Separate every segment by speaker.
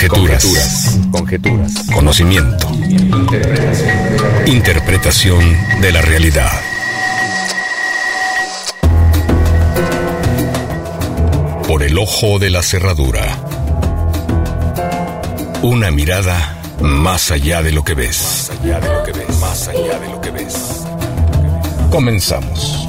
Speaker 1: Conjeturas. Conocimiento. Interpretación de la realidad. Por el ojo de la cerradura. Una mirada más allá de lo que ves. Más allá de lo que ves. Comenzamos.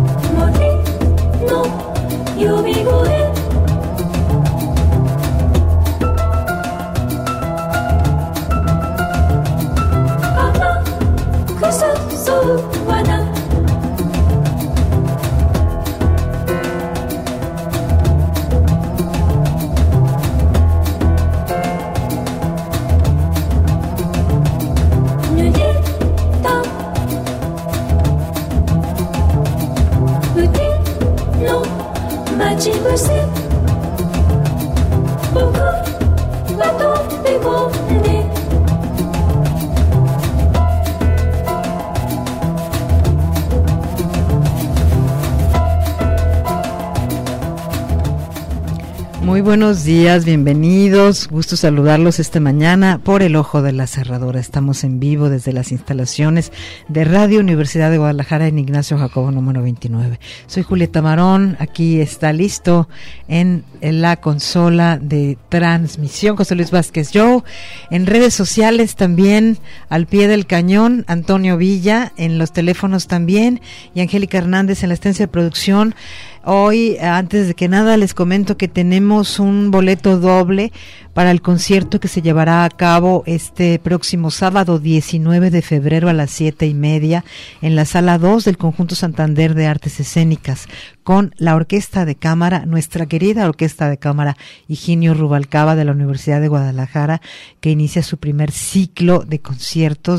Speaker 2: Muy buenos días, bienvenidos, gusto saludarlos esta mañana por el ojo de la cerradura. Estamos en vivo desde las instalaciones de Radio Universidad de Guadalajara en Ignacio Jacobo número 29. Soy Julieta Marón, aquí está listo en la consola de transmisión José Luis Vázquez Joe, en redes sociales también al pie del cañón Antonio Villa, en los teléfonos también, y Angélica Hernández en la estancia de producción. Hoy, antes de que nada, les comento que tenemos un boleto doble para el concierto que se llevará a cabo este próximo sábado 19 de febrero a las 7:30 en la Sala 2 del Conjunto Santander de Artes Escénicas, con la Orquesta de Cámara, nuestra querida Orquesta de Cámara Higinio Rubalcaba de la Universidad de Guadalajara, que inicia su primer ciclo de conciertos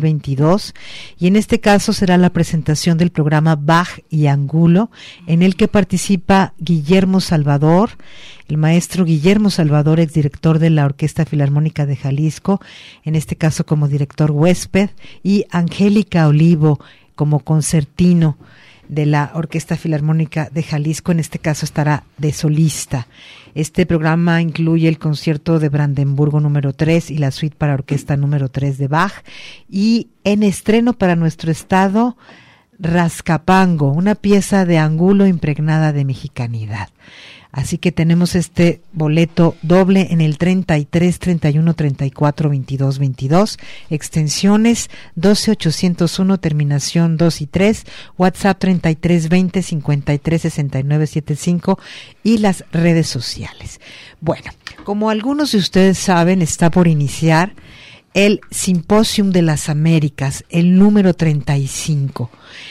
Speaker 2: 2022, y en este caso será la presentación del programa Bach y Angulo, en el que participa Guillermo Salvador, el maestro Guillermo Salvador, exdirector de la Orquesta Filarmónica de Jalisco, en este caso como director huésped, y Angélica Olivo como concertino de la Orquesta Filarmónica de Jalisco, en este caso estará de solista. Este programa incluye el concierto de Brandenburgo número 3 y la suite para orquesta número 3 de Bach, y en estreno para nuestro estado, Rascapango, una pieza de Angulo impregnada de mexicanidad. Así que tenemos este boleto doble en el 33 31 34 22 22, extensiones 12801, terminación 2 y 3, WhatsApp 33 20 53 69 75 y las redes sociales. Bueno, como algunos de ustedes saben, está por iniciar el Simposium de las Américas, el número 35.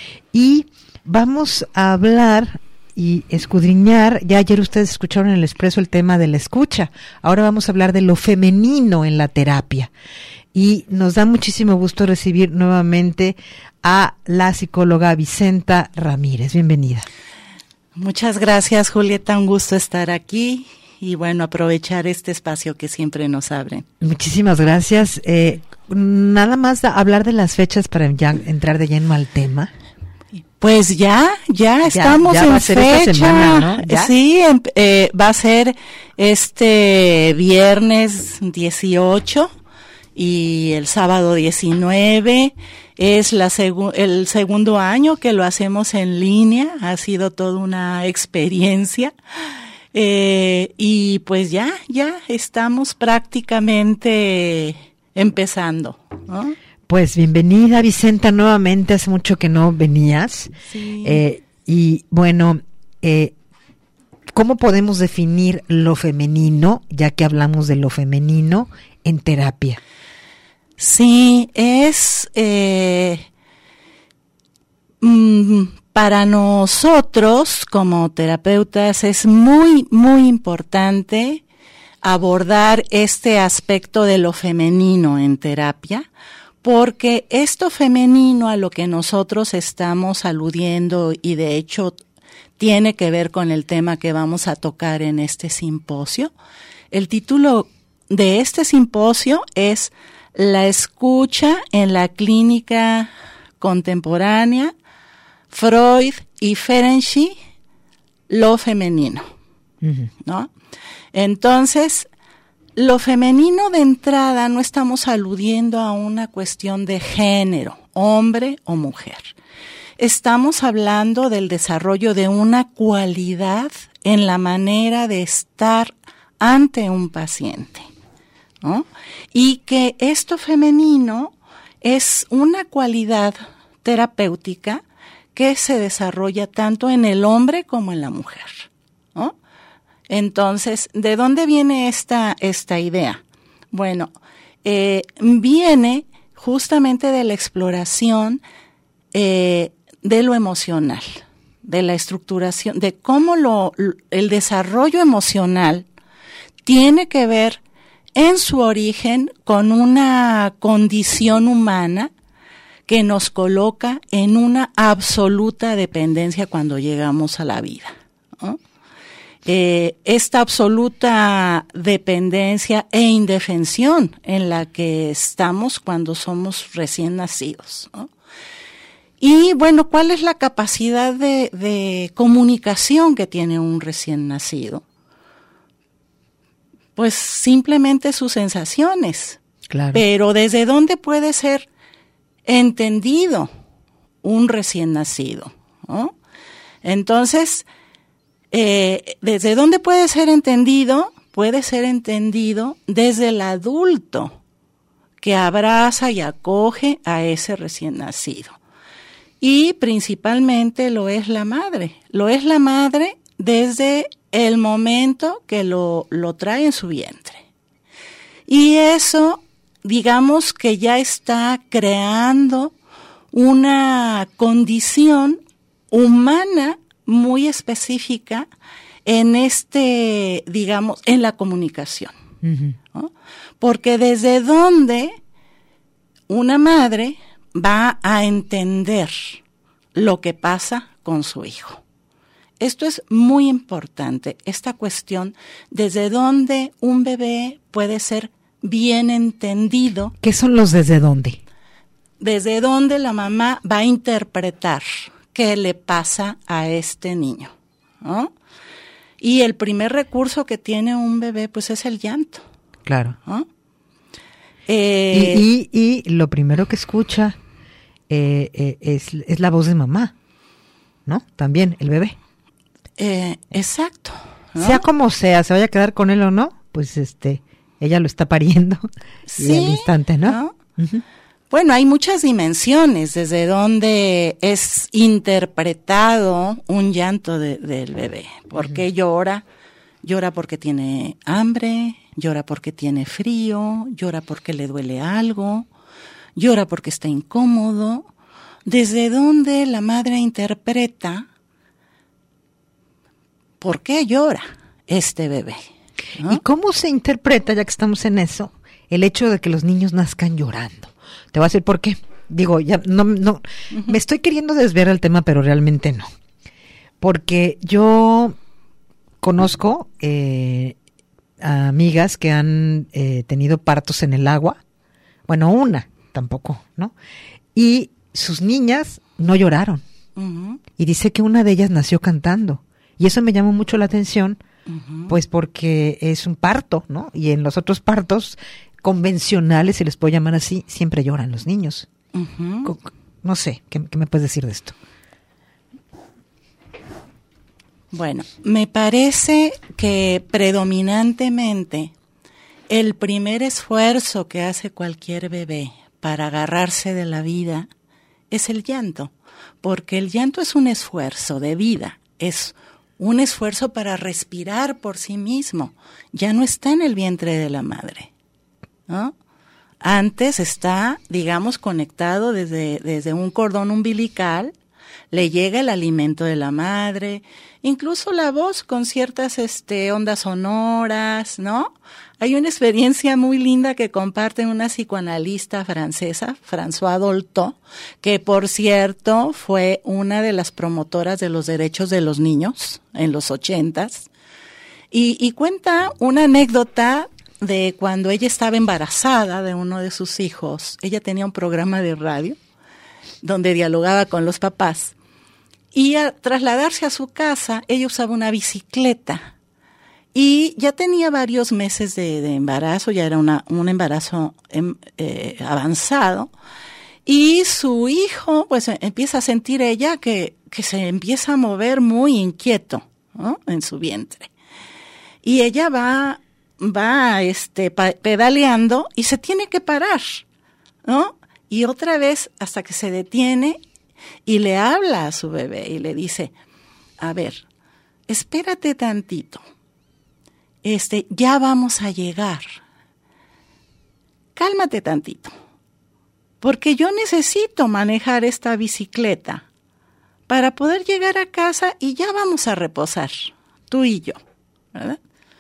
Speaker 2: Y vamos a hablar y escudriñar, ya ayer ustedes escucharon en el Expreso el tema de la escucha, ahora vamos a hablar de lo femenino en la terapia. Y nos da muchísimo gusto recibir nuevamente a la psicóloga Vicenta Ramírez. Bienvenida.
Speaker 3: Muchas gracias, Julieta, un gusto estar aquí y bueno, aprovechar este espacio que siempre nos abren.
Speaker 2: Muchísimas gracias. Nada más hablar de las fechas para ya entrar de lleno al tema.
Speaker 3: Pues ya estamos en fecha, semana, ¿no? ¿Ya? Sí, va a ser este viernes 18 y el sábado 19. Es el segundo año que lo hacemos en línea, ha sido toda una experiencia. Y pues ya estamos prácticamente empezando, ¿no?
Speaker 2: Pues bienvenida, Vicenta, nuevamente, hace mucho que no venías.
Speaker 3: Sí.
Speaker 2: Y bueno, ¿cómo podemos definir lo femenino, ya que hablamos de lo femenino en terapia?
Speaker 3: Sí, es para nosotros como terapeutas es muy, muy importante abordar este aspecto de lo femenino en terapia, porque esto femenino a lo que nosotros estamos aludiendo, y de hecho tiene que ver con el tema que vamos a tocar en este simposio. El título de este simposio es La escucha en la clínica contemporánea, Freud y Ferenczi, lo femenino, ¿no? Entonces, lo femenino de entrada no estamos aludiendo a una cuestión de género, hombre o mujer. Estamos hablando del desarrollo de una cualidad en la manera de estar ante un paciente, ¿no? Y que esto femenino es una cualidad terapéutica que se desarrolla tanto en el hombre como en la mujer, ¿no? Entonces, ¿de dónde viene esta idea? Bueno, viene justamente de la exploración de lo emocional, de la estructuración, de cómo el desarrollo emocional tiene que ver en su origen con una condición humana que nos coloca en una absoluta dependencia cuando llegamos a la vida, ¿no? Esta absoluta dependencia e indefensión en la que estamos cuando somos recién nacidos, ¿no? Y bueno, ¿cuál es la capacidad de comunicación que tiene un recién nacido? Pues simplemente sus sensaciones.
Speaker 2: Claro.
Speaker 3: Pero ¿desde dónde puede ser entendido un recién nacido, ¿no? Entonces, ¿desde dónde puede ser entendido? Puede ser entendido desde el adulto que abraza y acoge a ese recién nacido. Y principalmente lo es la madre. Lo es la madre desde el momento que lo trae en su vientre. Y eso, digamos que ya está creando una condición humana muy específica en en la comunicación, ¿no? Porque desde donde una madre va a entender lo que pasa con su hijo. Esto es muy importante, esta cuestión, desde donde un bebé puede ser bien entendido.
Speaker 2: ¿Qué son los desde dónde?
Speaker 3: Desde donde la mamá va a interpretar qué le pasa a este niño, ¿no? Y el primer recurso que tiene un bebé, pues, es el llanto.
Speaker 2: Claro.
Speaker 3: ¿No?
Speaker 2: Y lo primero que escucha es la voz de mamá, ¿no? También el bebé.
Speaker 3: Exacto, ¿no?
Speaker 2: Sea como sea, se vaya a quedar con él o no, pues ella lo está pariendo
Speaker 3: sí,
Speaker 2: y al instante, ¿no? Uh-huh.
Speaker 3: Bueno, hay muchas dimensiones desde donde es interpretado un llanto del bebé. ¿Por qué llora? Llora porque tiene hambre, llora porque tiene frío, llora porque le duele algo, llora porque está incómodo. Desde donde la madre interpreta por qué llora este bebbe, ¿no?
Speaker 2: ¿Y cómo se interpreta, ya que estamos en eso, el hecho de que los niños nazcan llorando? Te voy a decir por qué. Digo, ya no, uh-huh. Me estoy queriendo desviar el tema, pero realmente no. Porque yo conozco a amigas que han tenido partos en el agua. Bueno, una tampoco, ¿no? Y sus niñas no lloraron. Uh-huh. Y dice que una de ellas nació cantando. Y eso me llamó mucho la atención, uh-huh. Pues porque es un parto, ¿no? Y en los otros partos convencionales, si les puedo llamar así, siempre lloran los niños. Uh-huh. No sé, ¿qué me puedes decir de esto?
Speaker 3: Bueno, me parece que predominantemente el primer esfuerzo que hace cualquier bebé para agarrarse de la vida es el llanto, porque el llanto es un esfuerzo de vida, es un esfuerzo para respirar por sí mismo, ya no está en el vientre de la madre, ¿no? Antes está, digamos, conectado desde un cordón umbilical, le llega el alimento de la madre, incluso la voz con ciertas ondas sonoras, ¿no? Hay una experiencia muy linda que comparten una psicoanalista francesa, Françoise Dolto, que por cierto fue una de las promotoras de los derechos de los niños en los 80s, y cuenta una anécdota de cuando ella estaba embarazada de uno de sus hijos. Ella tenía un programa de radio donde dialogaba con los papás. Y al trasladarse a su casa, ella usaba una bicicleta. Y ya tenía varios meses de embarazo, ya era un embarazo avanzado. Y su hijo, pues empieza a sentir ella que se empieza a mover muy inquieto, ¿no?, en su vientre. Y ella va pedaleando y se tiene que parar, ¿no? Y otra vez hasta que se detiene y le habla a su bebé y le dice, a ver, espérate tantito, ya vamos a llegar, cálmate tantito, porque yo necesito manejar esta bicicleta para poder llegar a casa y ya vamos a reposar, tú y yo, ¿verdad?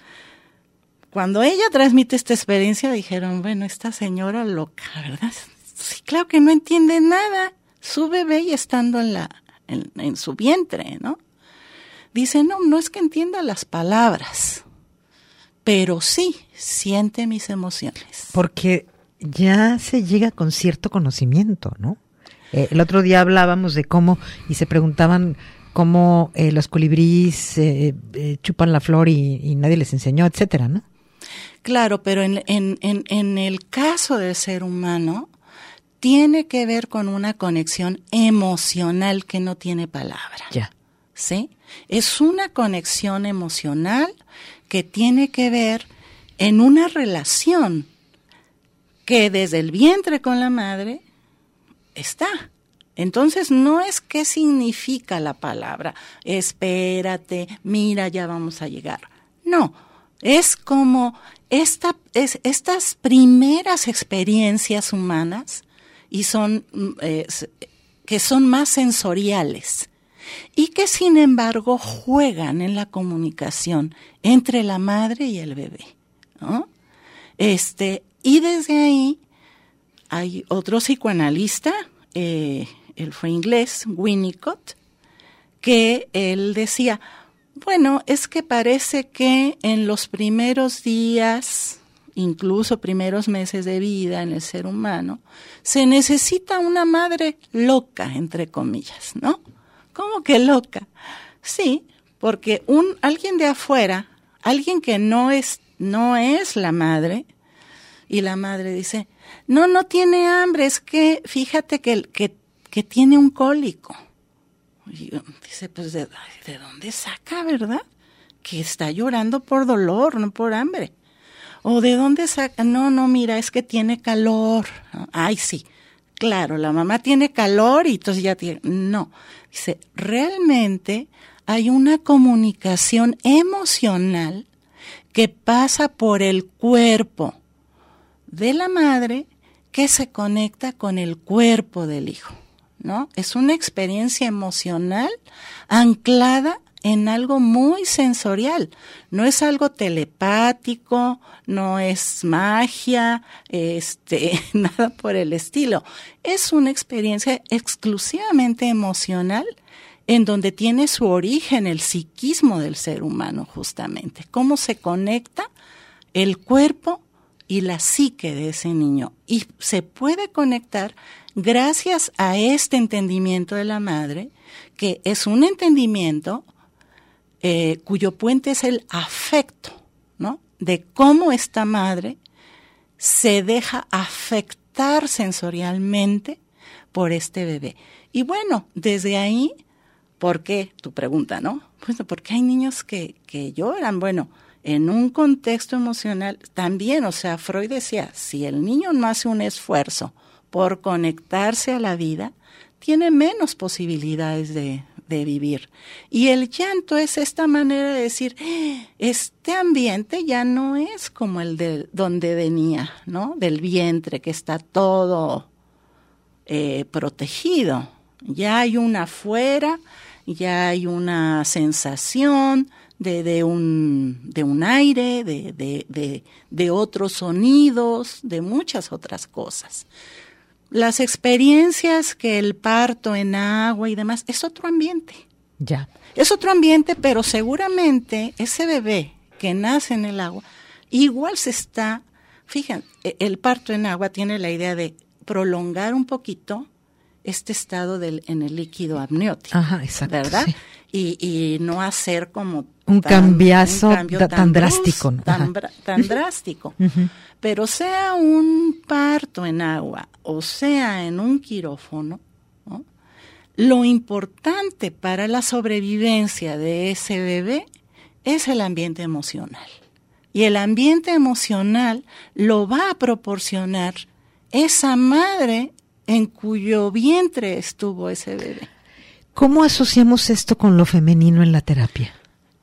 Speaker 3: Cuando ella transmite esta experiencia, dijeron, bueno, esta señora loca, ¿verdad? Sí, claro que no entiende nada, su bebé y estando en su vientre, ¿no? Dice, no es que entienda las palabras, pero sí siente mis emociones.
Speaker 2: Porque ya se llega con cierto conocimiento, ¿no? El otro día hablábamos de cómo, y se preguntaban cómo los colibríes chupan la flor y nadie les enseñó, etcétera, ¿no?
Speaker 3: Claro, pero en el caso del ser humano, tiene que ver con una conexión emocional que no tiene palabra.
Speaker 2: Ya.
Speaker 3: ¿Sí? Es una conexión emocional que tiene que ver en una relación que desde el vientre con la madre está. Entonces, no es qué significa la palabra, espérate, mira, ya vamos a llegar. No, es como estas primeras experiencias humanas y que son más sensoriales y que sin embargo juegan en la comunicación entre la madre y el bebé, ¿no? Y desde ahí hay otro psicoanalista, él fue inglés, Winnicott, que él decía, bueno, es que parece que en los primeros días, incluso primeros meses de vida en el ser humano, se necesita una madre loca, entre comillas, ¿no? ¿Cómo que loca? Sí, porque alguien de afuera, alguien que no es la madre, y la madre dice, no tiene hambre, es que fíjate que tiene un cólico. Y dice, pues, ¿de dónde saca, verdad? Que está llorando por dolor, no por hambre. ¿O de dónde saca? No, mira, es que tiene calor. Ay, sí, claro, la mamá tiene calor y entonces ya tiene... No, dice, realmente hay una comunicación emocional que pasa por el cuerpo de la madre que se conecta con el cuerpo del hijo, ¿no? Es una experiencia emocional anclada en algo muy sensorial. No es algo telepático, no es magia, nada por el estilo. Es una experiencia exclusivamente emocional en donde tiene su origen el psiquismo del ser humano, justamente. Cómo se conecta el cuerpo y la psique de ese niño. Y se puede conectar gracias a este entendimiento de la madre, que es un entendimiento cuyo puente es el afecto, ¿no? De cómo esta madre se deja afectar sensorialmente por este bebé. Y bueno, desde ahí, ¿por qué? Tu pregunta, ¿no? Pues porque hay niños que lloran. Bueno, en un contexto emocional también, o sea, Freud decía, si el niño no hace un esfuerzo por conectarse a la vida, tiene menos posibilidades de vivir. Y el llanto es esta manera de decir, este ambiente ya no es como el de donde venía, ¿no? Del vientre, que está todo protegido. Ya hay una afuera, ya hay una sensación de un aire, de otros sonidos, de muchas otras cosas. Las experiencias que el parto en agua y demás, es otro ambiente.
Speaker 2: Ya.
Speaker 3: Es otro ambiente, pero seguramente ese bebé que nace en el agua, igual fíjense, el parto en agua tiene la idea de prolongar un poquito este estado en el líquido amniótico.
Speaker 2: Ajá, exacto.
Speaker 3: ¿Verdad?
Speaker 2: Sí.
Speaker 3: y no hacer como
Speaker 2: un cambio tan drástico, ¿no?
Speaker 3: tan drástico. Uh-huh. Pero sea un parto en agua o sea en un quirófano, ¿no? Lo importante para la sobrevivencia de ese bebé es el ambiente emocional. Y el ambiente emocional lo va a proporcionar esa madre en cuyo vientre estuvo ese bebé.
Speaker 2: ¿Cómo asociamos esto con lo femenino en la terapia?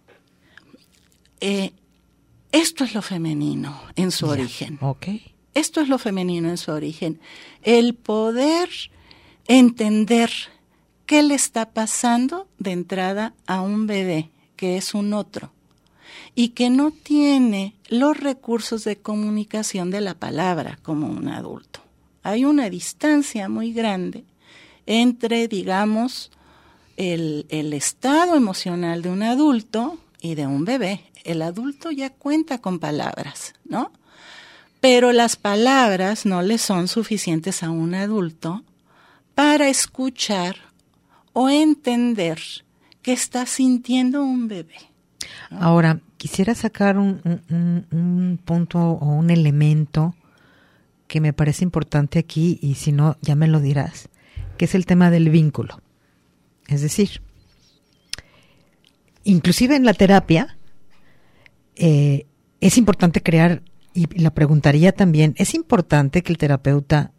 Speaker 3: Esto es lo femenino en su origen.
Speaker 2: Okay.
Speaker 3: Esto es lo femenino en su origen. El poder entender qué le está pasando de entrada a un bebé, que es un otro, y que no tiene los recursos de comunicación de la palabra como un adulto. Hay una distancia muy grande entre, digamos, el estado emocional de un adulto y de un bebé. El adulto ya cuenta con palabras, ¿no? Pero las palabras no le son suficientes a un adulto para escuchar o entender qué está sintiendo un bebé, ¿no?
Speaker 2: Ahora, quisiera sacar un punto o un elemento que me parece importante aquí, y si no, ya me lo dirás, que es el tema del vínculo. Es decir, inclusive en la terapia es importante crear, y la preguntaría también, ¿es importante que el terapeuta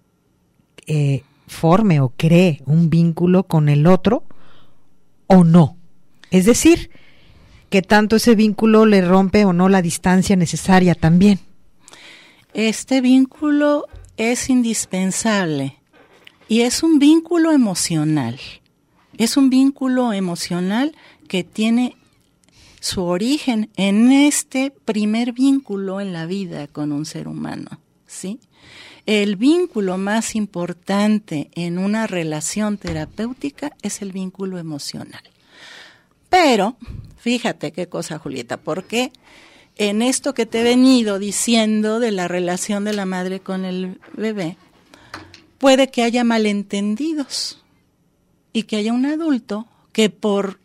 Speaker 2: forme o cree un vínculo con el otro o no? Es decir, ¿qué tanto ese vínculo le rompe o no la distancia necesaria también?
Speaker 3: Este vínculo es indispensable y es un vínculo emocional. Es un vínculo emocional que tiene su origen en este primer vínculo en la vida con un ser humano, ¿sí? El vínculo más importante en una relación terapéutica es el vínculo emocional. Pero, fíjate qué cosa, Julieta, porque en esto que te he venido diciendo de la relación de la madre con el bebé, puede que haya malentendidos y que haya un adulto que por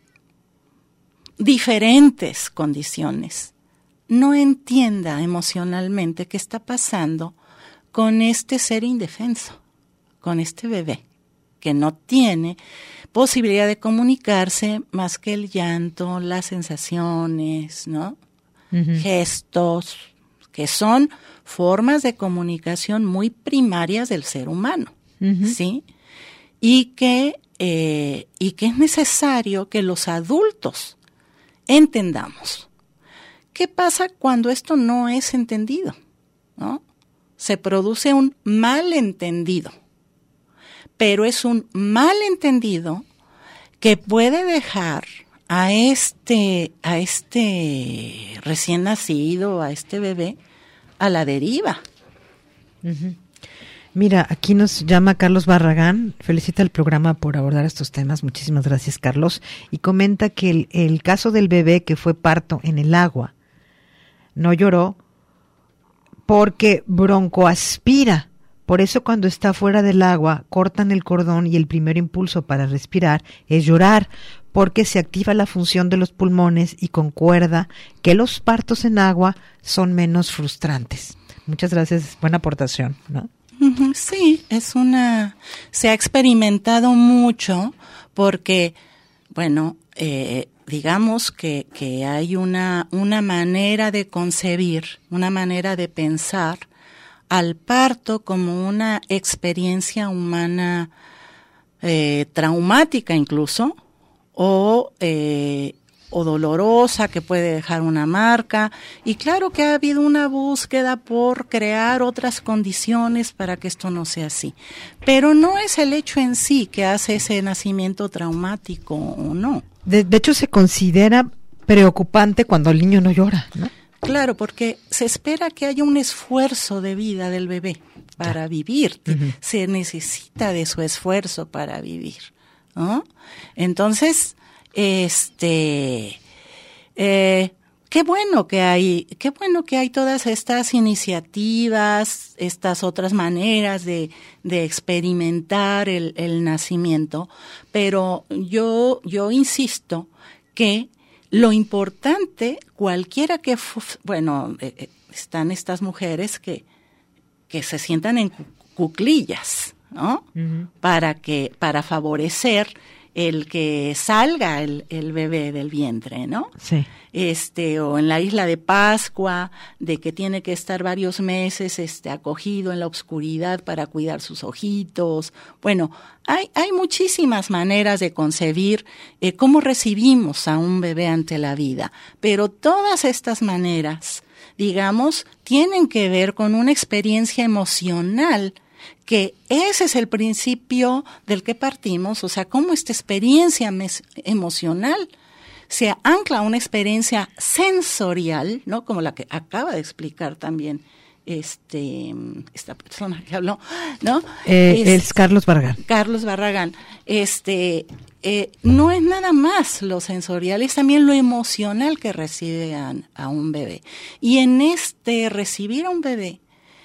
Speaker 3: diferentes condiciones no entienda emocionalmente qué está pasando con este ser indefenso, con este bebé, que no tiene posibilidad de comunicarse más que el llanto, las sensaciones, ¿no? Uh-huh. Gestos, que son formas de comunicación muy primarias del ser humano, uh-huh. ¿Sí? Y que es necesario que los adultos entendamos. ¿Qué pasa cuando esto no es entendido? ¿No? Se produce un malentendido, pero es un malentendido que puede dejar a este recién nacido, a este bebé, a la deriva.
Speaker 2: Uh-huh. Mira, aquí nos llama Carlos Barragán, felicita el programa por abordar estos temas, muchísimas gracias, Carlos, y comenta que el caso del bebé que fue parto en el agua no lloró porque broncoaspira. Por eso cuando está fuera del agua cortan el cordón y el primer impulso para respirar es llorar, porque se activa la función de los pulmones y concuerda que los partos en agua son menos frustrantes. Muchas gracias, buena aportación, ¿no?
Speaker 3: Sí, se ha experimentado mucho porque, bueno, digamos que hay una manera de concebir, una manera de pensar al parto como una experiencia humana traumática incluso, o dolorosa, que puede dejar una marca, y claro que ha habido una búsqueda por crear otras condiciones para que esto no sea así, pero no es el hecho en sí que hace ese nacimiento traumático o no.
Speaker 2: De hecho se considera preocupante cuando el niño no llora, ¿no?
Speaker 3: Claro, porque se espera que haya un esfuerzo de vida del bebé para vivir, uh-huh. Se necesita de su esfuerzo para vivir, ¿no? Entonces, ¿qué qué bueno que hay todas estas iniciativas, estas otras maneras de experimentar el nacimiento, pero yo insisto que lo importante, cualquiera que están estas mujeres que se sientan en cuclillas, ¿no? Uh-huh. Para favorecer el que salga el bebé del vientre, ¿no?
Speaker 2: Sí.
Speaker 3: O en la isla de Pascua, de que tiene que estar varios meses acogido en la oscuridad para cuidar sus ojitos. Bueno, hay muchísimas maneras de concebir cómo recibimos a un bebé ante la vida, pero todas estas maneras, digamos, tienen que ver con una experiencia emocional, que ese es el principio del que partimos, o sea, cómo esta experiencia emocional se ancla a una experiencia sensorial, ¿no? Como la que acaba de explicar también esta persona que habló, ¿no?
Speaker 2: Es Carlos Barragán.
Speaker 3: Carlos Barragán. No es nada más lo sensorial, es también lo emocional que recibe a un bebé. Y en recibir a un bebé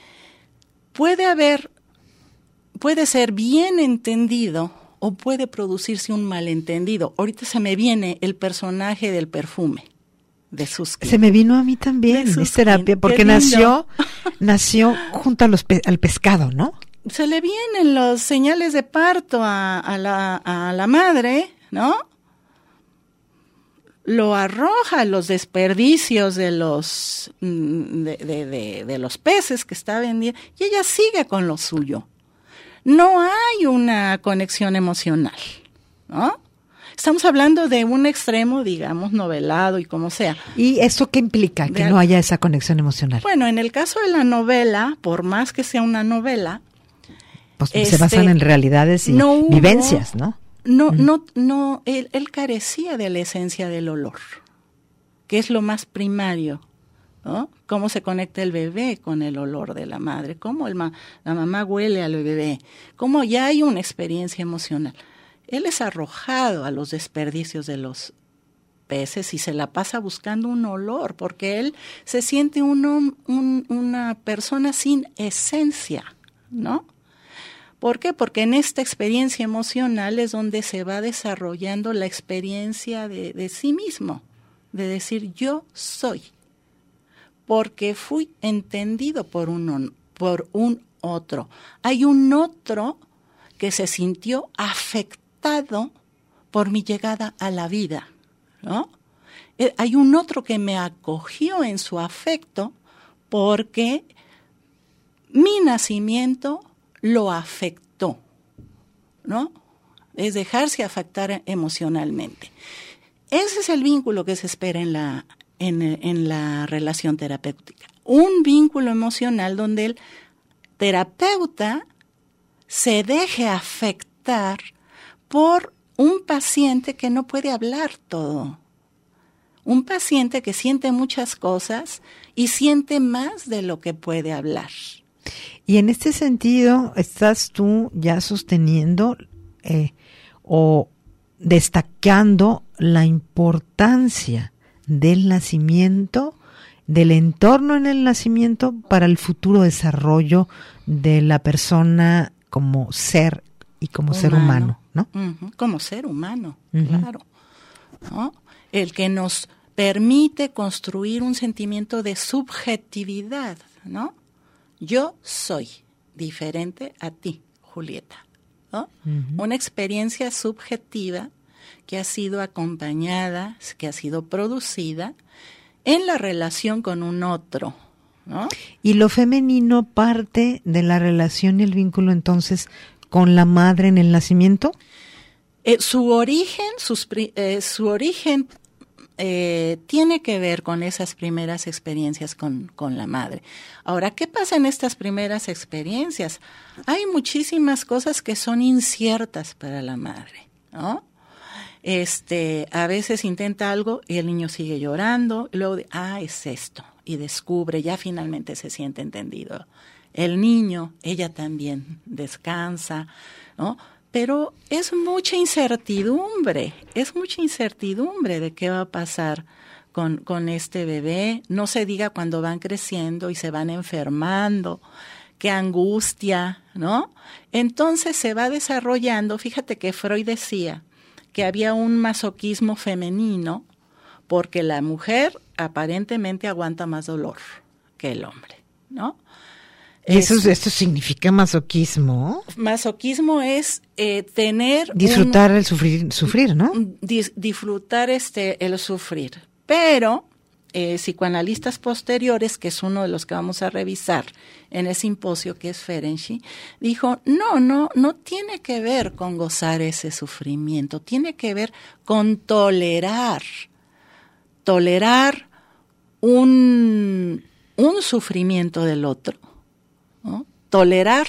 Speaker 3: puede ser bien entendido o puede producirse un malentendido. Ahorita se me viene el personaje del perfume de Susskind.
Speaker 2: Se me vino a mí también, es terapia, porque nació junto al pescado, ¿no?
Speaker 3: Se le vienen las señales de parto a la madre, ¿no? Lo arroja a los desperdicios de los peces que está vendiendo y ella sigue con lo suyo. No hay una conexión emocional, ¿no? Estamos hablando de un extremo, digamos, novelado y como sea.
Speaker 2: ¿Y eso qué implica, que no haya esa conexión emocional?
Speaker 3: Bueno, en el caso de la novela, por más que sea una novela,
Speaker 2: pues se basan en realidades y vivencias, ¿no?
Speaker 3: No, él carecía de la esencia del olor, que es lo más primario, ¿no? Cómo se conecta el bebé con el olor de la madre, cómo la mamá huele al bebé, cómo ya hay una experiencia emocional. Él es arrojado a los desperdicios de los peces y se la pasa buscando un olor, porque él se siente una persona sin esencia, ¿no? ¿Por qué? Porque en esta experiencia emocional es donde se va desarrollando la experiencia de sí mismo, de decir yo soy, porque fui entendido por un otro. Hay un otro que se sintió afectado por mi llegada a la vida, ¿no? Hay un otro que me acogió en su afecto porque mi nacimiento lo afectó, ¿no? Es dejarse afectar emocionalmente. Ese es el vínculo que se espera en la relación terapéutica. Un vínculo emocional donde el terapeuta se deje afectar por un paciente que no puede hablar todo. Un paciente que siente muchas cosas y siente más de lo que puede hablar.
Speaker 2: Y en este sentido, ¿estás tú ya sosteniendo o destacando la importancia del nacimiento, del entorno en el nacimiento para el futuro desarrollo de la persona como ser y como ser humano, ¿no?
Speaker 3: Uh-huh. Como ser humano, uh-huh. Claro, ¿no? El que nos permite construir un sentimiento de subjetividad, ¿no? Yo soy diferente a ti, Julieta, ¿no? Uh-huh. Una experiencia subjetiva que ha sido acompañada, que ha sido producida en la relación con un otro, ¿no?
Speaker 2: Y lo femenino parte de la relación y el vínculo entonces con la madre en el nacimiento.
Speaker 3: Su origen tiene que ver con esas primeras experiencias con la madre. Ahora, ¿qué pasa en estas primeras experiencias? Hay muchísimas cosas que son inciertas para la madre, ¿no? A veces intenta algo y el niño sigue llorando, y luego es esto, y descubre, ya finalmente se siente entendido. El niño, ella también descansa, ¿no? Pero es mucha incertidumbre de qué va a pasar con este bebé, no se diga cuando van creciendo y se van enfermando, qué angustia, ¿no? Entonces se va desarrollando, fíjate que Freud decía que había un masoquismo femenino porque la mujer aparentemente aguanta más dolor que el hombre, ¿no?
Speaker 2: ¿Esto significa masoquismo?
Speaker 3: Masoquismo es tener...
Speaker 2: Disfrutar el sufrir, ¿no?
Speaker 3: Disfrutar el sufrir. Pero psicoanalistas posteriores, que es uno de los que vamos a revisar en el simposio, que es Ferenczi, dijo, no tiene que ver con gozar ese sufrimiento, tiene que ver con tolerar un sufrimiento del otro, ¿no? Tolerar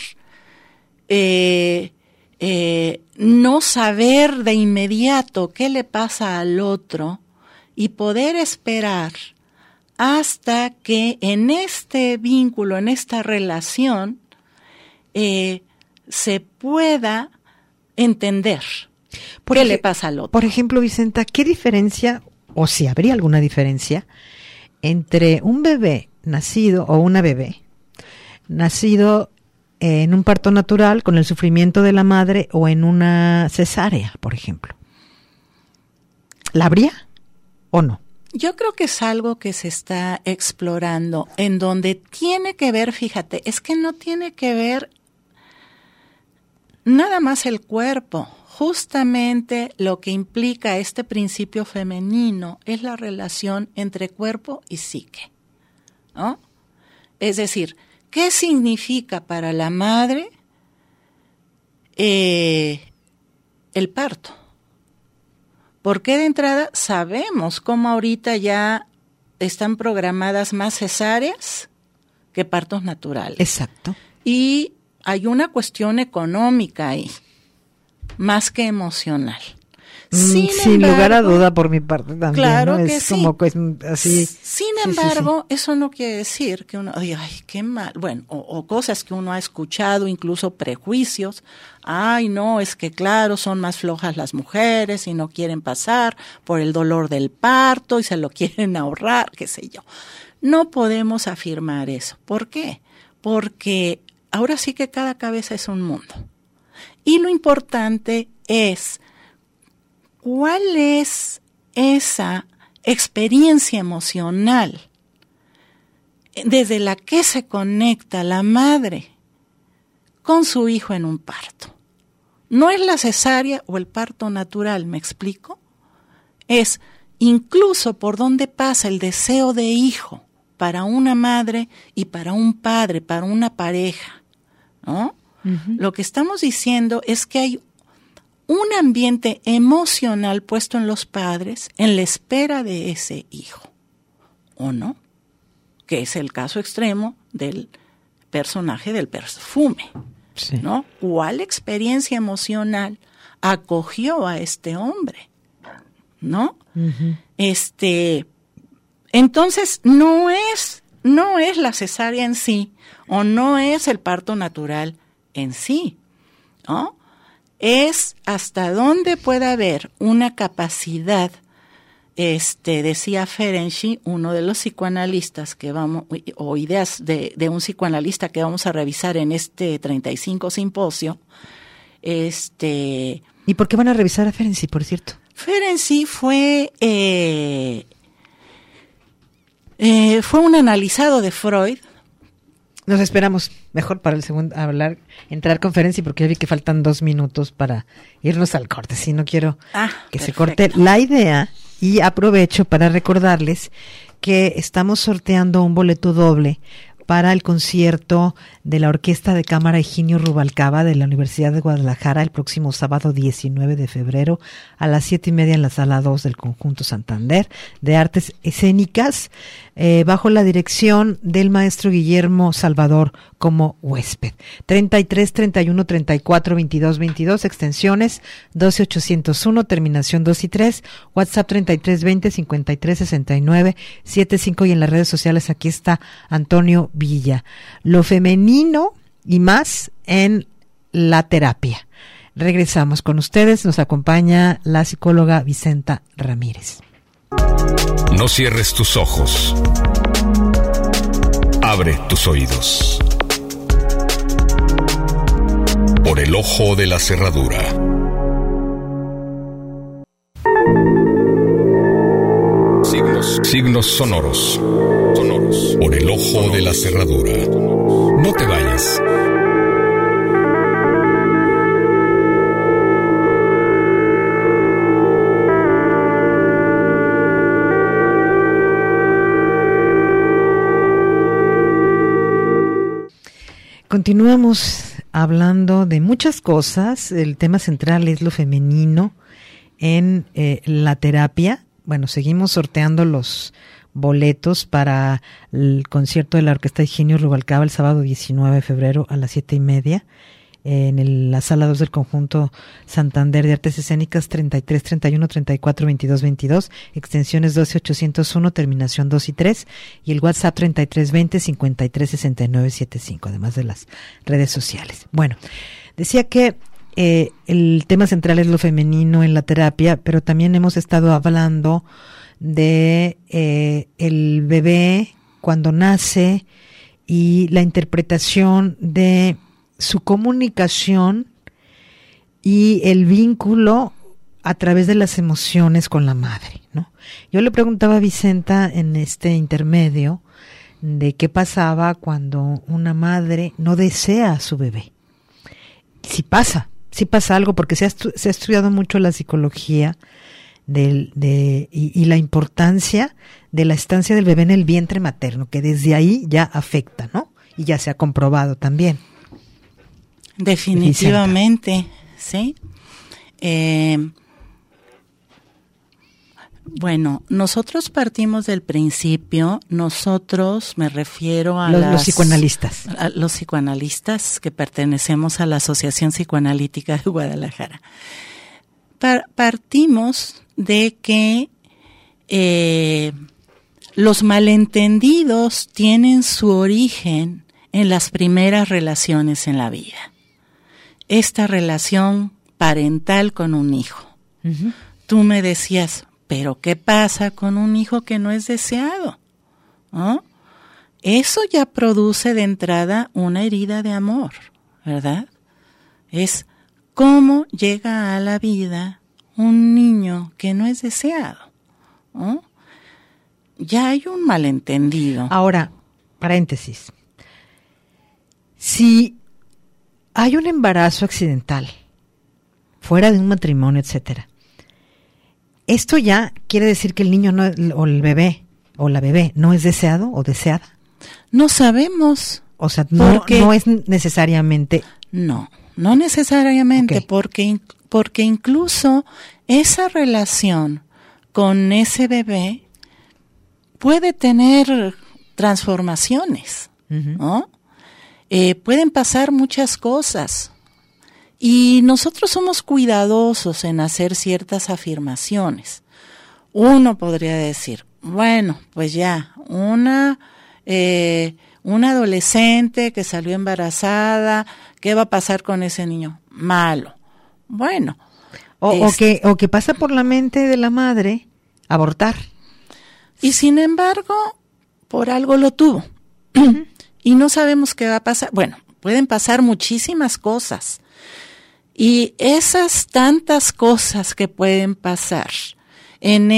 Speaker 3: no saber de inmediato qué le pasa al otro y poder esperar hasta que en este vínculo, en esta relación, se pueda entender qué le pasa al otro.
Speaker 2: Por ejemplo, Vicenta, ¿qué diferencia, o si habría alguna diferencia, entre un bebé nacido o una bebé nacido en un parto natural con el sufrimiento de la madre o en una cesárea, por ejemplo? ¿La habría o no?
Speaker 3: Yo creo que es algo que se está explorando, en donde tiene que ver, fíjate, es que no tiene que ver nada más el cuerpo. Justamente lo que implica este principio femenino es la relación entre cuerpo y psique, ¿no? Es decir, ¿qué significa para la madre el parto? Porque de entrada sabemos cómo ahorita ya están programadas más cesáreas que partos naturales.
Speaker 2: Exacto.
Speaker 3: Y hay una cuestión económica ahí, más que emocional.
Speaker 2: Sin lugar a duda por mi parte también.
Speaker 3: Claro, ¿no?
Speaker 2: Que es como que es así.
Speaker 3: Sin embargo, eso no quiere decir que uno, ay, qué mal, bueno, o cosas que uno ha escuchado, incluso prejuicios, ay, no, es que claro, son más flojas las mujeres y no quieren pasar por el dolor del parto y se lo quieren ahorrar, qué sé yo. No podemos afirmar eso. ¿Por qué? Porque ahora sí que cada cabeza es un mundo. Y lo importante es ¿cuál es esa experiencia emocional desde la que se conecta la madre con su hijo en un parto? No es la cesárea o el parto natural, ¿me explico? Es incluso por dónde pasa el deseo de hijo para una madre y para un padre, para una pareja, ¿no? Uh-huh. Lo que estamos diciendo es que hay un ambiente emocional puesto en los padres en la espera de ese hijo, ¿o no? Que es el caso extremo del personaje del perfume, sí, ¿no? ¿Cuál experiencia emocional acogió a este hombre, no? Uh-huh. Entonces no es la cesárea en sí, o no es el parto natural en sí, ¿no? Es hasta dónde puede haber una capacidad, decía Ferenczi, uno de los psicoanalistas que vamos, o ideas de un psicoanalista que vamos a revisar en este 35 simposio.
Speaker 2: ¿Y por qué van a revisar a Ferenczi, por cierto?
Speaker 3: Ferenczi fue un analizado de Freud.
Speaker 2: Nos esperamos mejor para el segundo entrar con Ferenczi, porque ya vi que faltan 2 minutos para irnos al corte. Si no quiero que perfecto. Se corte la idea, y aprovecho para recordarles que estamos sorteando un boleto doble para el concierto de la Orquesta de Cámara Higinio Rubalcaba de la Universidad de Guadalajara el próximo sábado 19 de febrero a las 7:30 en la Sala 2 del Conjunto Santander de Artes Escénicas, bajo la dirección del maestro Guillermo Salvador como huésped. 33 31 34 22 22, extensiones 12801, terminación 2 y 3, WhatsApp 33 20 53 69 75, y en las redes sociales aquí está Antonio Villa. Lo femenino y más en la terapia. Regresamos con ustedes, nos acompaña la psicóloga Vicenta Ramírez.
Speaker 1: No cierres tus ojos. Abre tus oídos. Por el ojo de la cerradura. Signos sonoros. Por el ojo de la cerradura. No te vayas.
Speaker 2: Continuamos hablando de muchas cosas. El tema central es lo femenino en la terapia. Bueno, seguimos sorteando los boletos para el concierto de la Orquesta Higinio Rubalcaba el sábado 19 de febrero a las 7:30 en la sala 2 del Conjunto Santander de Artes Escénicas, 33 31 34 22 22, extensiones 12801, terminación 2 y 3, y el WhatsApp 33 20 53 69 75, además de las redes sociales. Bueno, decía que el tema central es lo femenino en la terapia, pero también hemos estado hablando de el bebé cuando nace y la interpretación de su comunicación y el vínculo a través de las emociones con la madre, ¿no? Yo le preguntaba a Vicenta en este intermedio de qué pasaba cuando una madre no desea a su bebé. Si pasa algo, porque se ha estudiado mucho la psicología y la importancia de la estancia del bebé en el vientre materno, que desde ahí ya afecta, ¿no? Y ya se ha comprobado también.
Speaker 3: Definitivamente, sí. Bueno, nosotros partimos del principio, me refiero a
Speaker 2: los psicoanalistas.
Speaker 3: A los psicoanalistas que pertenecemos a la Asociación Psicoanalítica de Guadalajara. Partimos de que los malentendidos tienen su origen en las primeras relaciones en la vida. Esta relación parental con un hijo. Uh-huh. Tú me decías, ¿pero qué pasa con un hijo que no es deseado? ¿Oh? Eso ya produce de entrada una herida de amor, ¿verdad? Es cómo llega a la vida un niño que no es deseado. ¿Oh? Ya hay un malentendido.
Speaker 2: Ahora, paréntesis. Si hay un embarazo accidental, fuera de un matrimonio, etcétera, ¿esto ya quiere decir que el niño o el bebé o la bebé no es deseado o deseada?
Speaker 3: No sabemos.
Speaker 2: O sea, no es necesariamente.
Speaker 3: No necesariamente,
Speaker 2: okay.
Speaker 3: porque incluso esa relación con ese bebé puede tener transformaciones, uh-huh. ¿No? Pueden pasar muchas cosas y nosotros somos cuidadosos en hacer ciertas afirmaciones. Uno podría decir, bueno, pues ya, una adolescente que salió embarazada, ¿qué va a pasar con ese niño? Malo. Bueno.
Speaker 2: O que pasa por la mente de la madre abortar.
Speaker 3: Y sin embargo, por algo lo tuvo. Uh-huh. Y no sabemos qué va a pasar. Bueno, pueden pasar muchísimas cosas. Y esas tantas cosas que pueden pasar en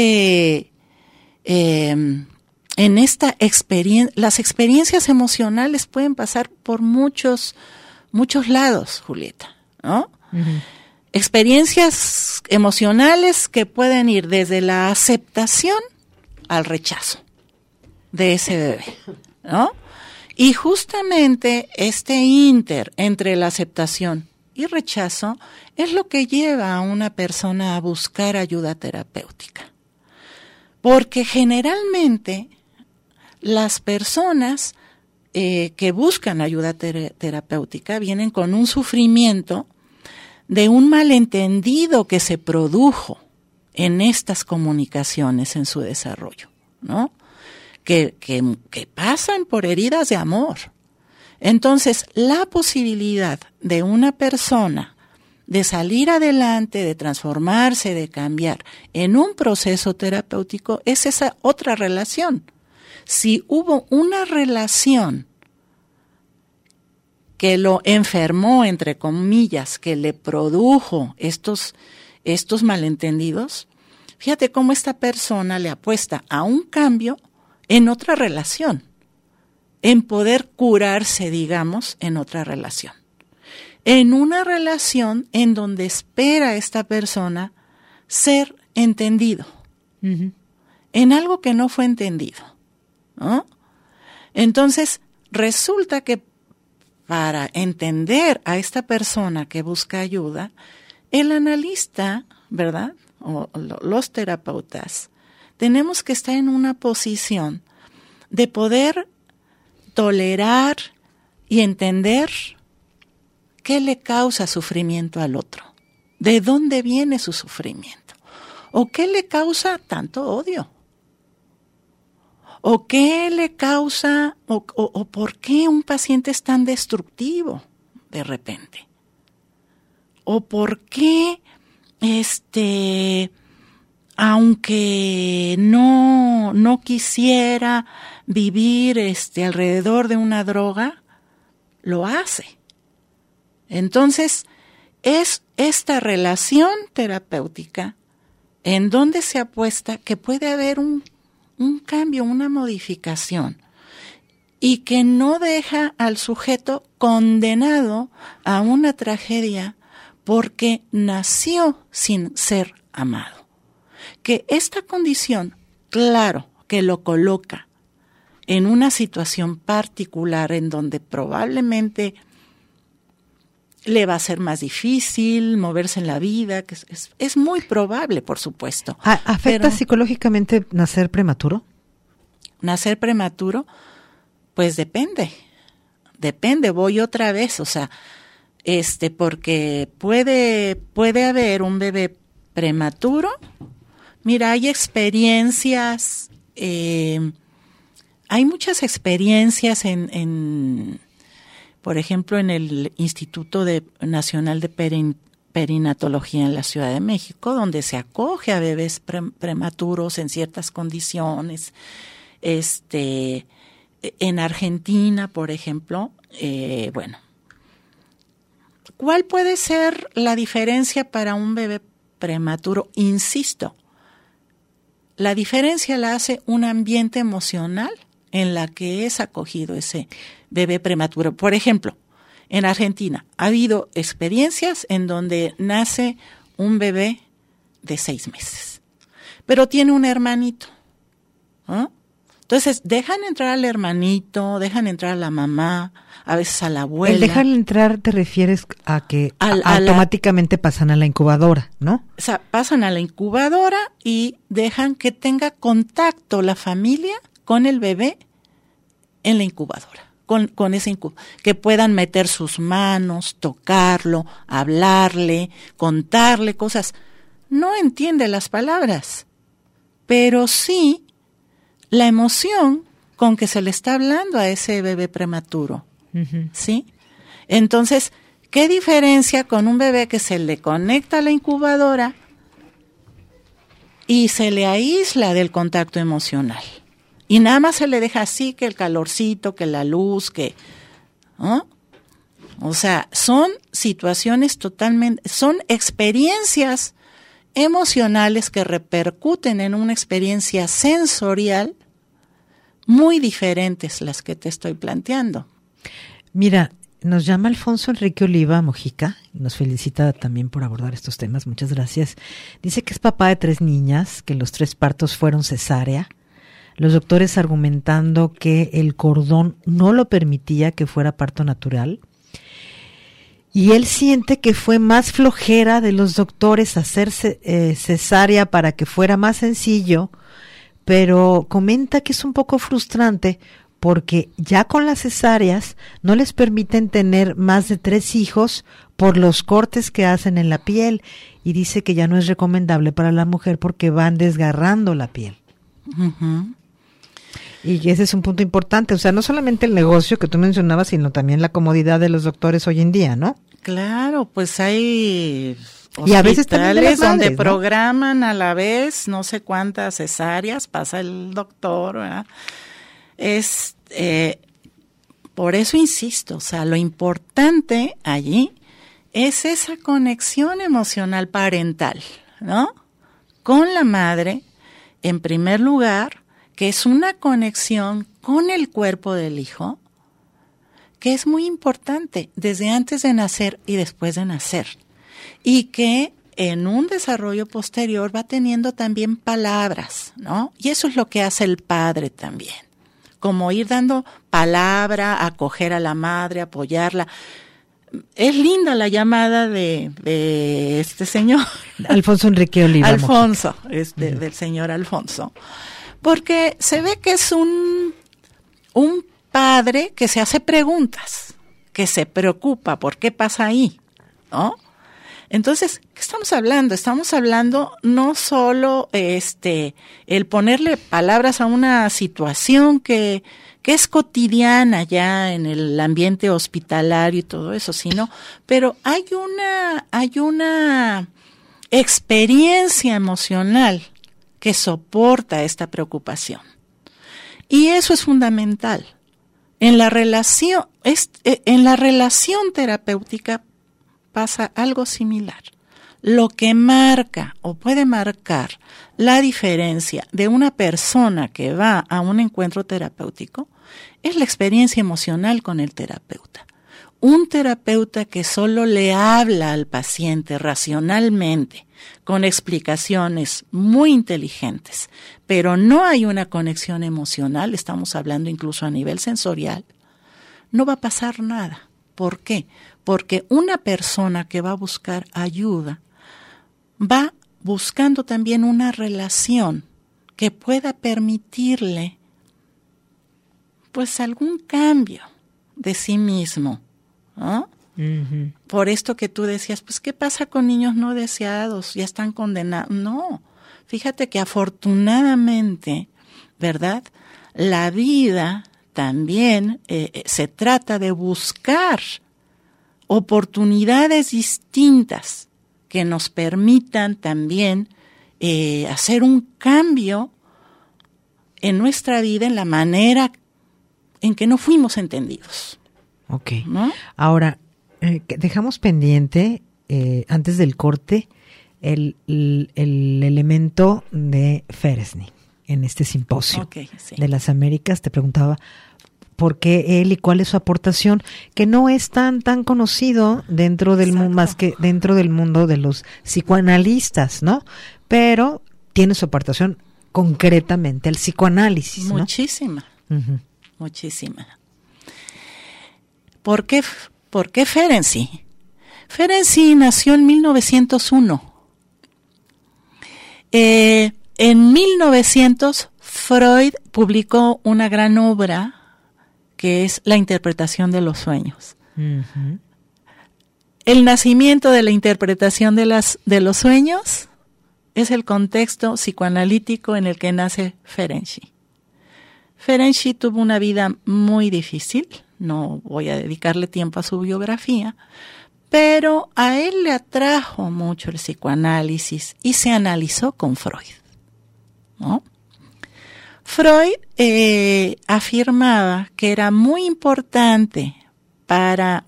Speaker 3: esta experiencia, las experiencias emocionales pueden pasar por muchos lados, Julieta, ¿no? Uh-huh. Experiencias emocionales que pueden ir desde la aceptación al rechazo de ese bebé, ¿no? Y justamente este entre la aceptación y rechazo es lo que lleva a una persona a buscar ayuda terapéutica. Porque generalmente las personas que buscan ayuda terapéutica vienen con un sufrimiento de un malentendido que se produjo en estas comunicaciones en su desarrollo, ¿no? Que pasan por heridas de amor. Entonces, la posibilidad de una persona de salir adelante, de transformarse, de cambiar en un proceso terapéutico, es esa otra relación. Si hubo una relación que lo enfermó, entre comillas, que le produjo estos malentendidos, fíjate cómo esta persona le apuesta a un cambio en otra relación, en poder curarse, digamos, en otra relación. En una relación en donde espera esta persona ser entendido, en algo que no fue entendido, ¿no? Entonces, resulta que para entender a esta persona que busca ayuda, el analista, ¿verdad?, o los terapeutas, tenemos que estar en una posición de poder tolerar y entender qué le causa sufrimiento al otro, de dónde viene su sufrimiento, o qué le causa tanto odio, o qué le causa, o por qué un paciente es tan destructivo de repente, o por qué aunque no quisiera vivir alrededor de una droga, lo hace. Entonces, es esta relación terapéutica en donde se apuesta que puede haber un cambio, una modificación, y que no deja al sujeto condenado a una tragedia porque nació sin ser amado. Que esta condición, claro, que lo coloca en una situación particular en donde probablemente le va a ser más difícil moverse en la vida, que es muy probable, por supuesto.
Speaker 2: ¿Afecta psicológicamente nacer prematuro?
Speaker 3: Nacer prematuro, pues depende, voy otra vez, o sea, porque puede haber un bebé prematuro. Mira, hay experiencias, hay muchas experiencias por ejemplo, en el Instituto Nacional de Perinatología en la Ciudad de México, donde se acoge a bebés prematuros en ciertas condiciones. En Argentina, por ejemplo, bueno. ¿Cuál puede ser la diferencia para un bebé prematuro? Insisto, la diferencia la hace un ambiente emocional en la que es acogido ese bebé prematuro. Por ejemplo, en Argentina ha habido experiencias en donde nace un bebé de 6 meses, pero tiene un hermanito, ¿no? Entonces, dejan entrar al hermanito, dejan entrar a la mamá, a veces a la abuela.
Speaker 2: El dejar entrar te refieres a que automáticamente pasan a la incubadora, ¿no?
Speaker 3: O sea, pasan a la incubadora y dejan que tenga contacto la familia con el bebé en la incubadora, con ese que puedan meter sus manos, tocarlo, hablarle, contarle cosas. No entiende las palabras, pero sí la emoción con que se le está hablando a ese bebé prematuro, ¿sí? Entonces, ¿qué diferencia con un bebé que se le conecta a la incubadora y se le aísla del contacto emocional? Y nada más se le deja así, que el calorcito, que la luz, ¿no? O sea, son situaciones son experiencias emocionales que repercuten en una experiencia sensorial muy diferentes las que te estoy planteando.
Speaker 2: Mira, nos llama Alfonso Enrique Oliva Mojica y nos felicita también por abordar estos temas. Muchas gracias. Dice que es papá de 3 niñas, que los 3 partos fueron cesárea. Los doctores argumentando que el cordón no lo permitía que fuera parto natural. Y él siente que fue más flojera de los doctores hacerse cesárea para que fuera más sencillo, pero comenta que es un poco frustrante porque ya con las cesáreas no les permiten tener más de 3 hijos por los cortes que hacen en la piel, y dice que ya no es recomendable para la mujer porque van desgarrando la piel.
Speaker 3: Uh-huh.
Speaker 2: Y ese es un punto importante, o sea, no solamente el negocio que tú mencionabas, sino también la comodidad de los doctores hoy en día, ¿no?
Speaker 3: Claro, pues hay
Speaker 2: y a veces también de las
Speaker 3: donde
Speaker 2: madres, ¿no?
Speaker 3: programan a la vez no sé cuántas cesáreas, pasa el doctor, ¿verdad? Por eso insisto, o sea, lo importante allí es esa conexión emocional parental, ¿no? Con la madre, en primer lugar, que es una conexión con el cuerpo del hijo, que es muy importante desde antes de nacer y después de nacer, y que en un desarrollo posterior va teniendo también palabras, ¿no? Y eso es lo que hace el padre también, como ir dando palabra, acoger a la madre, apoyarla. Es linda la llamada de este señor.
Speaker 2: Alfonso Enrique Oliva.
Speaker 3: Alfonso, del señor Alfonso. Porque se ve que es un padre que se hace preguntas, que se preocupa por qué pasa ahí, ¿no? Entonces, ¿qué estamos hablando? Estamos hablando no solo el ponerle palabras a una situación que es cotidiana ya en el ambiente hospitalario y todo eso, pero hay una experiencia emocional que soporta esta preocupación. Y eso es fundamental. En la relación terapéutica pasa algo similar. Lo que marca o puede marcar la diferencia de una persona que va a un encuentro terapéutico es la experiencia emocional con el terapeuta. Un terapeuta que solo le habla al paciente racionalmente, con explicaciones muy inteligentes, pero no hay una conexión emocional, estamos hablando incluso a nivel sensorial, no va a pasar nada. ¿Por qué? Porque una persona que va a buscar ayuda va buscando también una relación que pueda permitirle pues algún cambio de sí mismo, ¿no? Uh-huh. Por esto que tú decías, pues ¿qué pasa con niños no deseados? Ya están condenados. No, fíjate que afortunadamente, ¿verdad? La vida también se trata de buscar oportunidades distintas que nos permitan también hacer un cambio en nuestra vida, en la manera en que no fuimos entendidos.
Speaker 2: Ok.
Speaker 3: ¿No?
Speaker 2: Ahora, dejamos pendiente, antes del corte, el elemento de Feresny en este simposio de las Américas. Te preguntaba por qué él y cuál es su aportación, que no es tan conocido dentro del mundo, más que dentro del mundo de los psicoanalistas, ¿no? Pero tiene su aportación concretamente al psicoanálisis, ¿no?
Speaker 3: Muchísima, uh-huh. Muchísima. ¿Por qué Ferenczi? Ferenczi nació en 1901. En 1900 Freud publicó una gran obra que es La interpretación de los sueños. Uh-huh. El nacimiento de la interpretación de los sueños es el contexto psicoanalítico en el que nace Ferenczi. Ferenczi tuvo una vida muy difícil, no voy a dedicarle tiempo a su biografía, pero a él le atrajo mucho el psicoanálisis y se analizó con Freud, ¿no? Freud afirmaba que era muy importante para,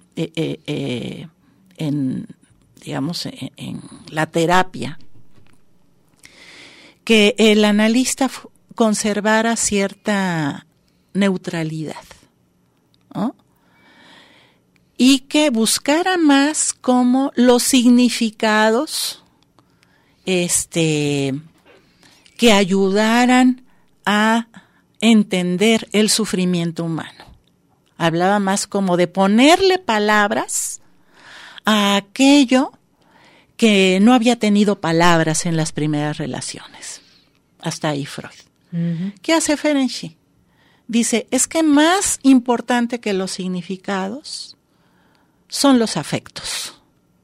Speaker 3: en la terapia, que el analista conservara cierta neutralidad, ¿no? Y que buscara más como los significados que ayudaran a entender el sufrimiento humano. Hablaba más como de ponerle palabras a aquello que no había tenido palabras en las primeras relaciones. Hasta ahí Freud. Uh-huh. ¿Qué hace Ferenczi? Dice, es que más importante que los significados son los afectos.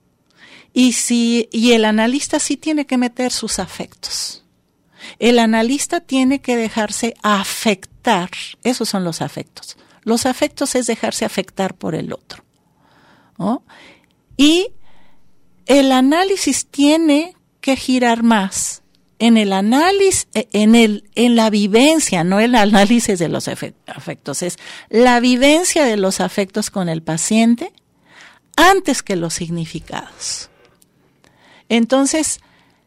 Speaker 3: Y el analista sí tiene que meter sus afectos. El analista tiene que dejarse afectar. Esos son los afectos. Los afectos es dejarse afectar por el otro, ¿no? Y el análisis tiene que girar más en el análisis, en la vivencia, no el análisis de los afectos, es la vivencia de los afectos con el paciente antes que los significados. Entonces,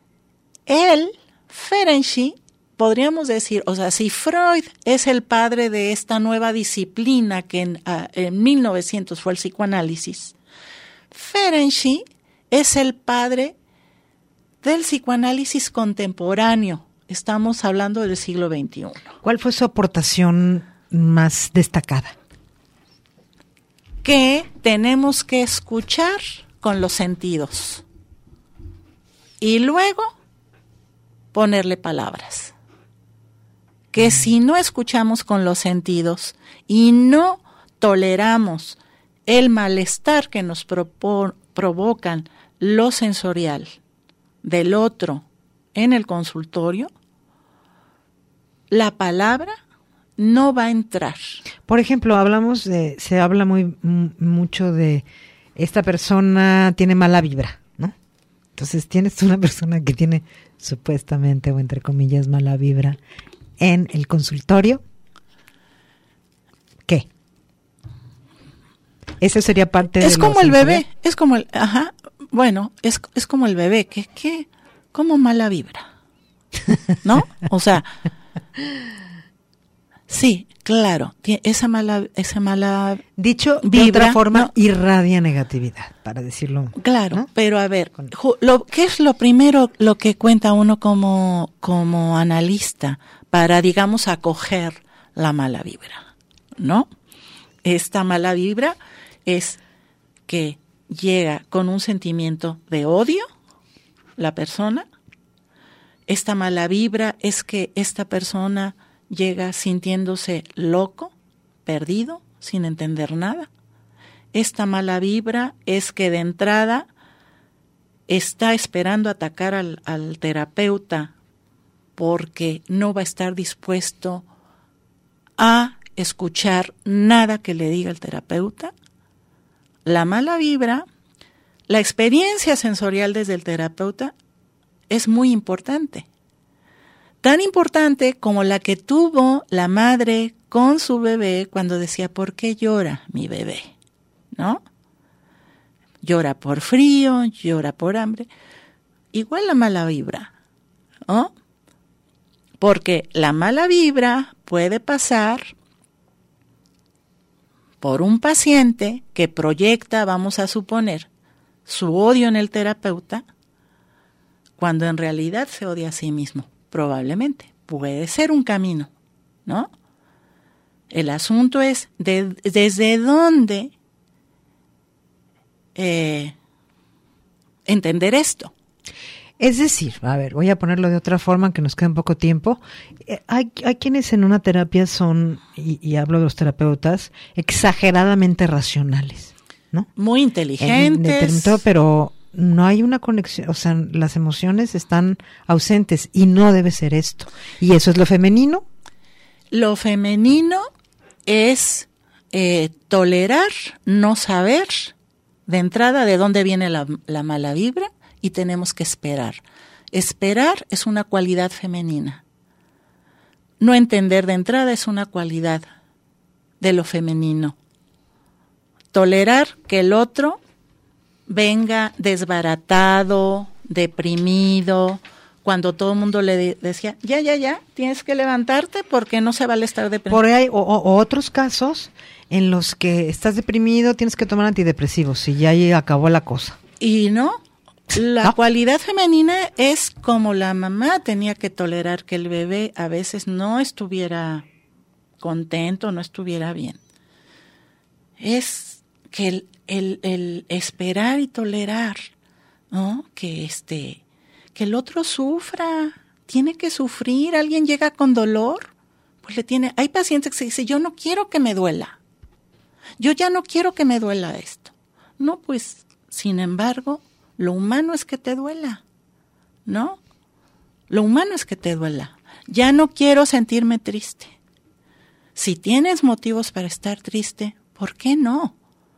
Speaker 3: Ferenczi, podríamos decir, o sea, si Freud es el padre de esta nueva disciplina que en 1900 fue el psicoanálisis, Ferenczi es el padre del psicoanálisis contemporáneo. Estamos hablando del siglo XXI.
Speaker 2: ¿Cuál fue su aportación más destacada?
Speaker 3: Que tenemos que escuchar con los sentidos y luego ponerle palabras. Que si no escuchamos con los sentidos y no toleramos el malestar que nos provocan lo sensorial del otro en el consultorio, la palabra no va a entrar. Por ejemplo,
Speaker 2: se habla mucho de esta persona tiene mala vibra, ¿no? Entonces tienes una persona que tiene supuestamente o entre comillas mala vibra en el consultorio. ¿Qué? Eso sería parte de
Speaker 3: es como el bebé, es como el, bueno, es como el bebé, que como mala vibra, ¿no? O sea, sí, claro, esa mala
Speaker 2: dicho
Speaker 3: vibra,
Speaker 2: de otra forma,
Speaker 3: no,
Speaker 2: irradia negatividad, para decirlo.
Speaker 3: Claro,
Speaker 2: ¿no?
Speaker 3: Pero a ver, ¿qué es lo primero lo que cuenta uno como analista para, digamos, acoger la mala vibra, ¿no? Esta mala vibra es que llega con un sentimiento de odio la persona. Esta mala vibra es que esta persona llega sintiéndose loco, perdido, sin entender nada. Esta mala vibra es que de entrada está esperando atacar al terapeuta porque no va a estar dispuesto a escuchar nada que le diga el terapeuta. La mala vibra, la experiencia sensorial desde el terapeuta es muy importante. Tan importante como la que tuvo la madre con su bebé cuando decía, ¿por qué llora mi bebé? ¿No? Llora por frío, llora por hambre. Igual la mala vibra, ¿no? Porque la mala vibra puede pasar por un paciente que proyecta, vamos a suponer, su odio en el terapeuta, cuando en realidad se odia a sí mismo, probablemente. Puede ser un camino, ¿no? El asunto es desde dónde entender esto.
Speaker 2: Es decir, a ver, voy a ponerlo de otra forma, aunque nos queda un poco tiempo. Hay quienes en una terapia son, y hablo de los terapeutas, exageradamente racionales, ¿no?
Speaker 3: Muy inteligentes.
Speaker 2: Pero no hay una conexión, o sea, las emociones están ausentes y no debe ser esto. ¿Y eso es lo femenino?
Speaker 3: Lo femenino es tolerar, no saber de entrada de dónde viene la mala vibra. Y tenemos que esperar. Esperar es una cualidad femenina. No entender de entrada es una cualidad de lo femenino. Tolerar que el otro venga desbaratado, deprimido, cuando todo el mundo le decía, ya, tienes que levantarte porque no se vale estar deprimido.
Speaker 2: Por ahí, o otros casos en los que estás deprimido, tienes que tomar antidepresivos y ya ahí acabó la cosa.
Speaker 3: Y no. La cualidad femenina es como la mamá tenía que tolerar que el bebé a veces no estuviera contento, no estuviera bien. Es que el esperar y tolerar, ¿no? Que el otro sufra, tiene que sufrir. Alguien llega con dolor, pues hay pacientes que se dicen, yo no quiero que me duela. Yo ya no quiero que me duela esto. No, pues, sin embargo, lo humano es que te duela, ¿no? Lo humano es que te duela. Ya no quiero sentirme triste. Si tienes motivos para estar triste, ¿por qué no?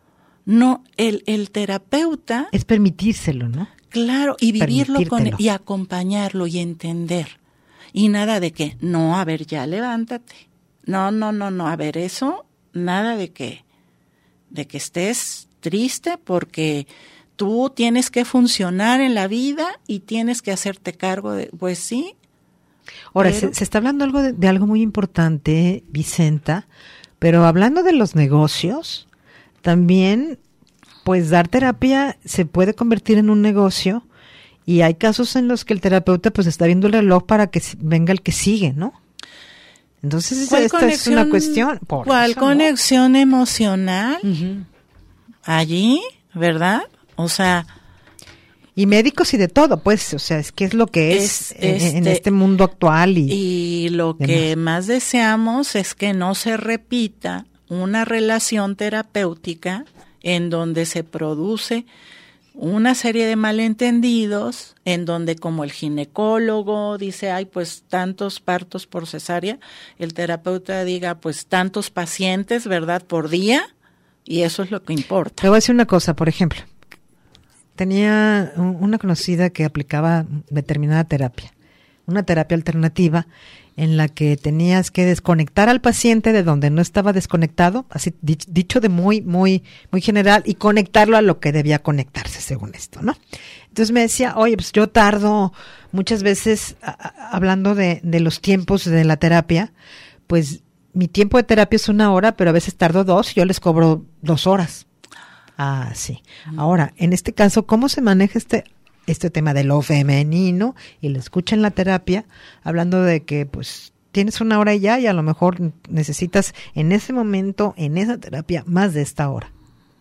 Speaker 3: No, el terapeuta...
Speaker 2: Es permitírselo, ¿no?
Speaker 3: Claro, y vivirlo con él, y acompañarlo y entender. Y nada de que, no, a ver, ya levántate. No, a ver, eso, nada de que estés triste porque tú tienes que funcionar en la vida y tienes que hacerte cargo de, pues sí.
Speaker 2: Ahora, se está hablando de algo muy importante, Vicenta, pero hablando de los negocios, también, pues dar terapia se puede convertir en un negocio y hay casos en los que el terapeuta pues está viendo el reloj para que venga el que sigue, ¿no? Entonces, esta es una cuestión.
Speaker 3: ¿Cuál conexión emocional? Uh-huh. Allí, ¿verdad? O sea...
Speaker 2: Y médicos y de todo, pues, o sea, es que es lo que es en este mundo actual.
Speaker 3: Y lo demás. Que más deseamos es que no se repita una relación terapéutica en donde se produce una serie de malentendidos, en donde como el ginecólogo dice, ay, pues tantos partos por cesárea, el terapeuta diga, pues tantos pacientes, ¿verdad?, por día, y eso es lo que importa.
Speaker 2: Te voy a decir una cosa, por ejemplo, tenía una conocida que aplicaba determinada terapia, una terapia alternativa en la que tenías que desconectar al paciente de donde no estaba desconectado, así dicho de muy general, y conectarlo a lo que debía conectarse, según esto, ¿no? Entonces me decía, oye, pues yo tardo muchas veces, hablando de los tiempos de la terapia, pues mi tiempo de terapia es 1 hora, pero a veces tardo 2 y yo les cobro 2 horas. Ah, sí. Ahora, en este caso, ¿cómo se maneja este tema de lo femenino? Y lo escucha en la terapia, hablando de que pues tienes 1 hora y ya, y a lo mejor necesitas en ese momento, en esa terapia, más de esta hora.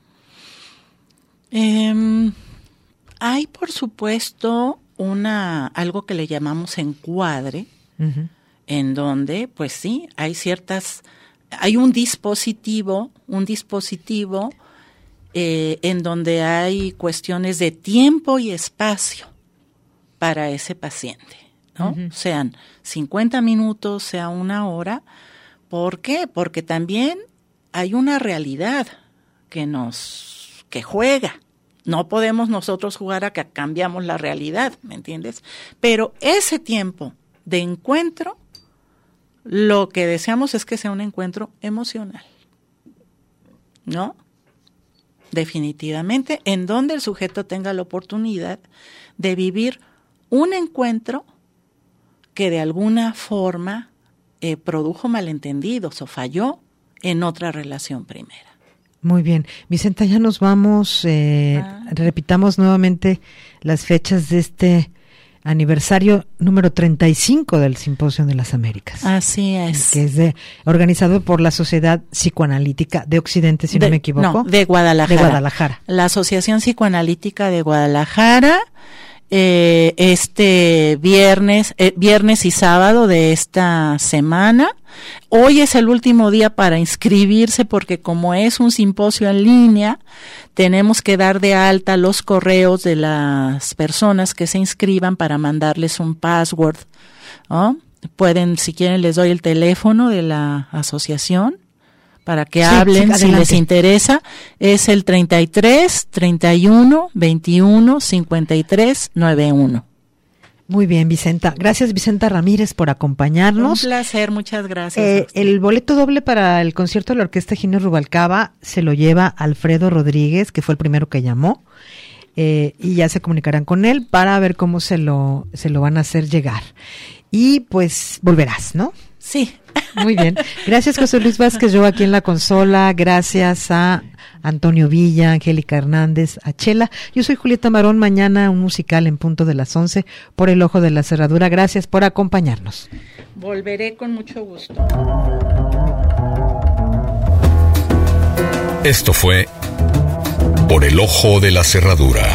Speaker 3: Hay, por supuesto, algo que le llamamos encuadre, uh-huh, en donde, pues sí, hay un dispositivo, en donde hay cuestiones de tiempo y espacio para ese paciente, ¿no? Uh-huh. Sean 50 minutos, sea 1 hora. ¿Por qué? Porque también hay una realidad que juega. No podemos nosotros jugar a que cambiamos la realidad, ¿me entiendes? Pero ese tiempo de encuentro, lo que deseamos es que sea un encuentro emocional, ¿no? Definitivamente, en donde el sujeto tenga la oportunidad de vivir un encuentro que de alguna forma produjo malentendidos o falló en otra relación primera.
Speaker 2: Muy bien. Vicenta, ya nos vamos. Repitamos nuevamente las fechas de este aniversario número 35 del Simposio de las Américas.
Speaker 3: Así es.
Speaker 2: Que es organizado por la Sociedad Psicoanalítica de Occidente, si no me equivoco.
Speaker 3: No, de Guadalajara.
Speaker 2: De Guadalajara.
Speaker 3: La Asociación Psicoanalítica de Guadalajara, este viernes y sábado de esta semana. Hoy es el último día para inscribirse porque como es un simposio en línea, tenemos que dar de alta los correos de las personas que se inscriban para mandarles un password, ¿no? Pueden, si quieren, les doy el teléfono de la asociación para que hablen si les interesa. Es el 33 31 21 53 91.
Speaker 2: Muy bien, Vicenta. Gracias, Vicenta Ramírez, por acompañarnos.
Speaker 3: Un placer, muchas gracias.
Speaker 2: El boleto doble para el concierto de la Orquesta Ginio Rubalcaba se lo lleva Alfredo Rodríguez, que fue el primero que llamó, y ya se comunicarán con él para ver cómo se lo van a hacer llegar. Y pues volverás, ¿no?
Speaker 3: Sí.
Speaker 2: Muy bien. Gracias, José Luis Vázquez, yo aquí en la consola. Gracias a Antonio Villa, Angélica Hernández, a Chela. Yo soy Julieta Marón. Mañana un musical en punto de las 11 por El Ojo de la Cerradura. Gracias por acompañarnos.
Speaker 3: Volveré con mucho gusto.
Speaker 1: Esto fue Por el Ojo de la Cerradura.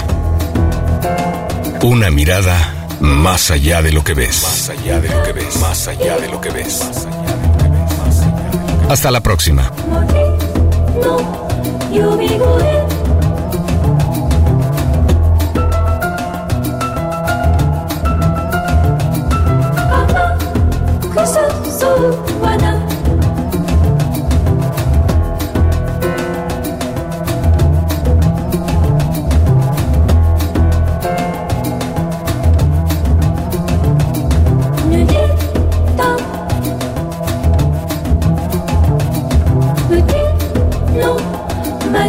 Speaker 1: Una mirada más allá de lo que ves. Más allá de lo que ves. Más allá de lo que ves. Hasta la próxima.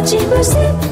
Speaker 4: petit possible.